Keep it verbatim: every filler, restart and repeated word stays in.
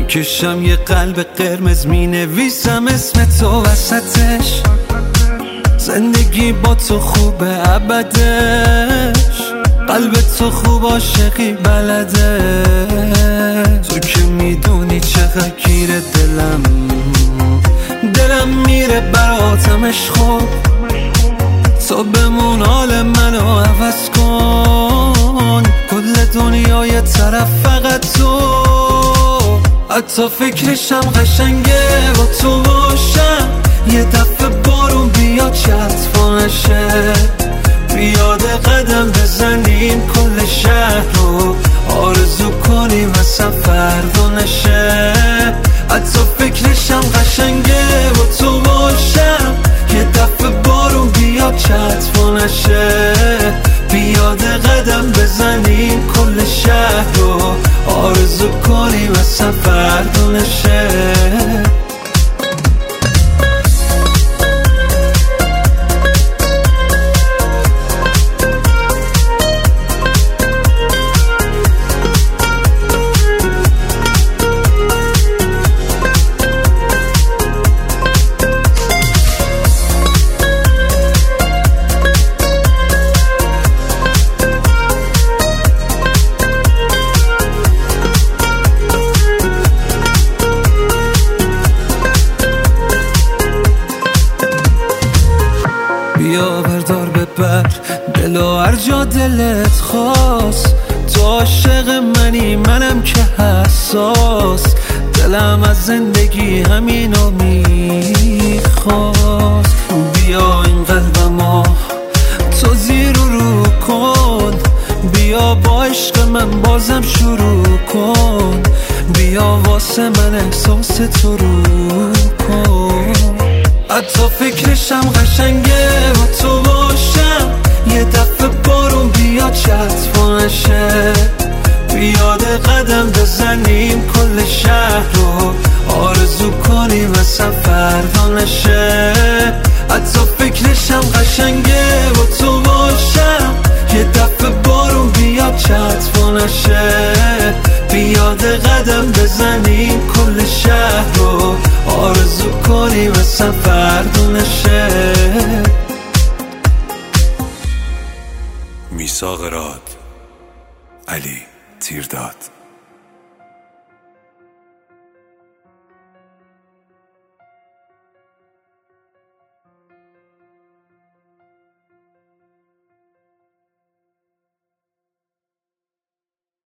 میکشم یه قلب قرمز، مینویسم اسم تو وسطش. زندگی با تو خوبه ابدش، قلب تو خوب عاشقی بلده. تو که میدونی چقدر گیره دلم، دلم میره براتم عشق. تو بمون حال منو عوض کن، کل دنیا یه طرف فقط تو. حتی فکرشم قشنگه با تو باشم، یه دفعه بارون بیاد چطفا نشه، بیاد قدم بزنیم کل شهر رو آرزو کنیم اصلا فردا نشه. حتی فکرشم قشنگه با تو باشم، یه دفعه بارون بیاد چطفا نشه، بیاد قدم بزنیم کل شهر رو آرزو کنیم اصلا فردا نشه. بیا بردار ببر دلو هر جا دلت خواست، تو عاشق منی منم که حساس، دلم از زندگی همینو میخواست. بیا این قلبمو تو زیر و رو کن، بیا با عشق من بازم شروع کن، بیا واسه من احساس تو رو کن. حتی فکرشم قشنگه با تو باشم، یه دفعه بارون بیاد چطفا نشه، بیاد قدم بزنیم کل شهر رو آرزو کنیم اصلا فردا نشه. حتی فکرشم قشنگه با تو باشم، یه دفعه بارون بیاد چطفا نشه، بیاد قدم بزنیم کل شهر رو آرزو کنیم اصلا فردا نشه. میثاق راد، علی تیرداد.